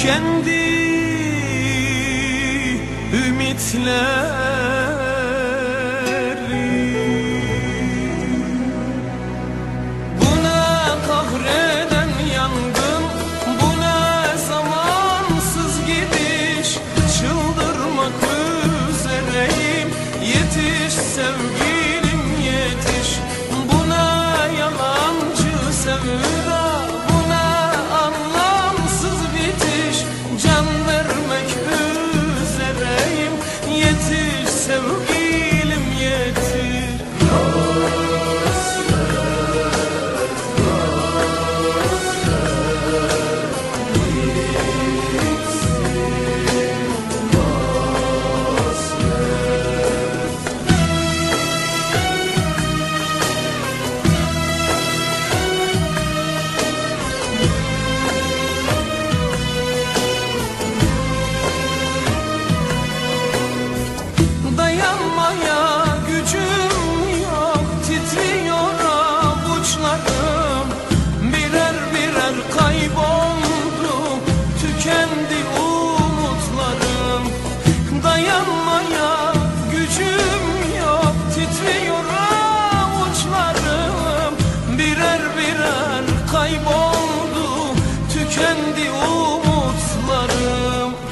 tükendi ümitler. Sevgilim yetiş, buna yalancı sevda, buna anlamsız bitiş. Can vermek üzereyim, yetiş sevgilim yetiş. Dayanmaya gücüm yok, titriyor avuçlarım. Birer birer kayboldu, tükendi umutlarım. Dayanmaya gücüm yok, titriyor avuçlarım. Birer birer kayboldu, tükendi umutlarım.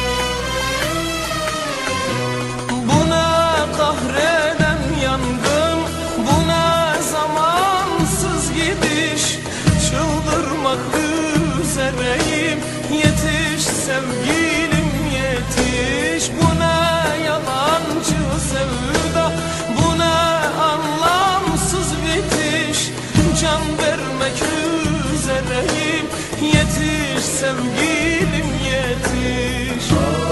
Kahreden yangın, buna zamansız gidiş. Çıldırmak üzereyim, yetiş sevgilim yetiş. Buna yalancı sevda, buna anlamsız bitiş. Can vermek üzereyim, yetiş sevgilim yetiş.